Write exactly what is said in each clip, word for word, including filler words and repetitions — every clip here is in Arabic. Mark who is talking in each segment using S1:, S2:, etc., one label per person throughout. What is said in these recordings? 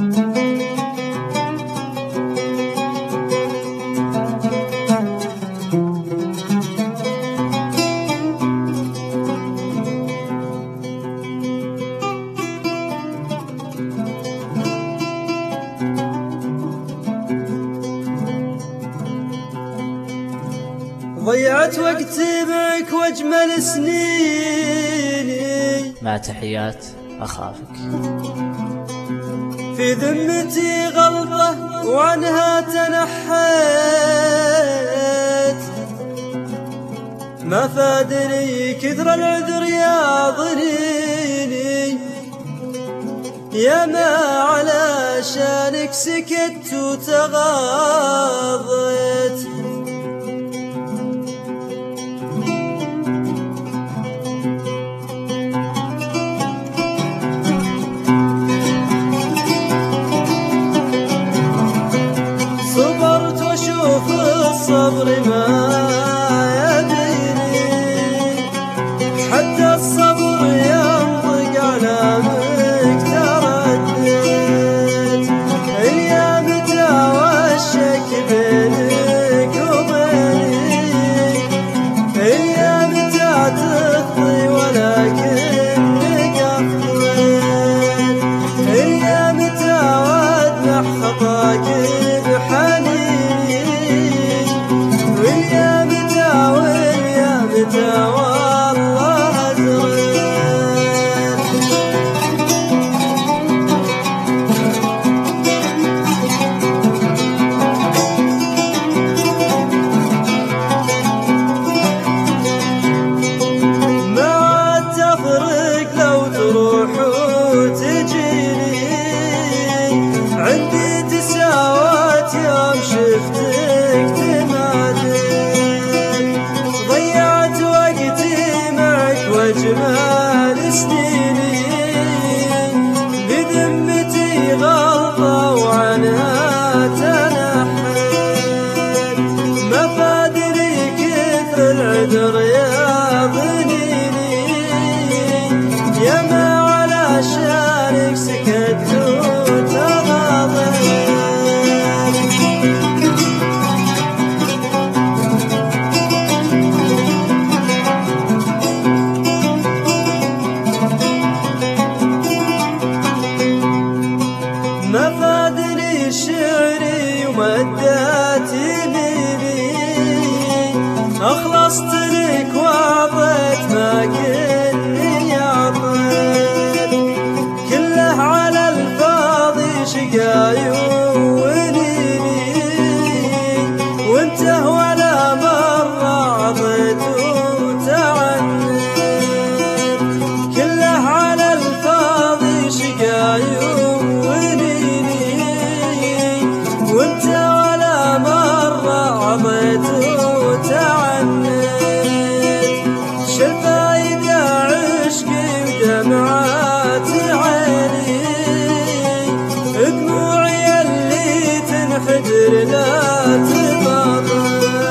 S1: ضيعت وقتي معك واجمل سنيني،
S2: مع تحيات أخافك.
S1: في ذمتي غلطة وعنها تنحيت، ما فادني كثر العذر يا ضنيني، يا ما علشانك سكت وتغاضيت. صبرت واشوف الصبر ما يبيني، حتى الصبر ينطق على تردد. يا متى وشك بينك وبيني، يا متى تخطي ولكنك أخطيت، يا متى وادمح خطاك بحنيني، ويا متى ويا متى والله أزريت. ما عاد تفرق لو تروح وتجيني، عندي تساوت يوم شفتك تمادين. ضيعت وقتي معك واجمل سنيني، بذمتي غلطة وعنها تنحيت، ما فادني كثر العذر يا ضنيني، يا ما علشانك سكت وتغاضيت. ما فادني شعري ومدات يميني، أخلصت لك وعطيت ما كني عطيت، كله على الفاضي شقاي ونيني، وانته ولا مرة عطيت وتعنت، كله على الفاضي شقاي وانت ولا مرة عطيت وتعنت. شفايدة عشقي ودمعات عيني، دموعي اللي تنحدر لا تبطل.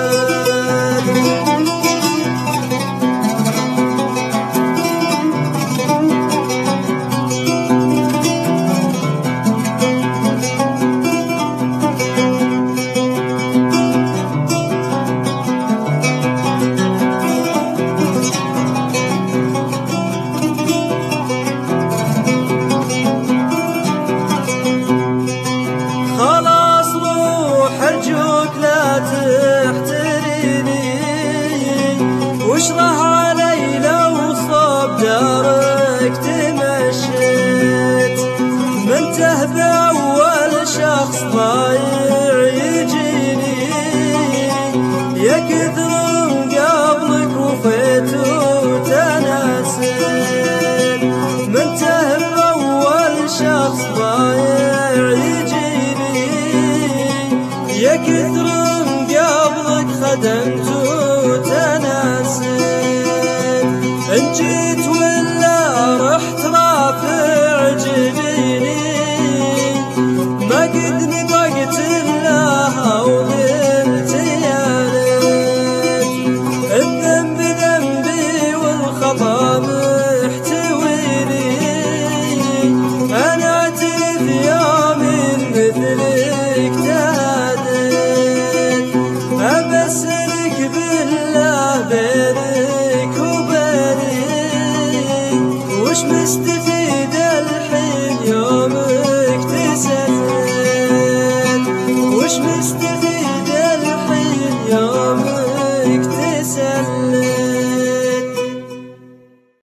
S1: واشرح علي لو صوب دارك تمشيت، منته بأول شخص ضايع يجيني، يا كثر قبلك وفيت وتناسيت، منته بأول شخص ضايع يجيني، يا كثر قبلك خدمت وتناسيت. إن جيت ولا رحت رافع جبيني، ما قد نطقت الله وقلت يا ليت، الذنب ذنبي والخطا محتويني، أنا أعترف يوم بالله بينك وبيني وش مستفيد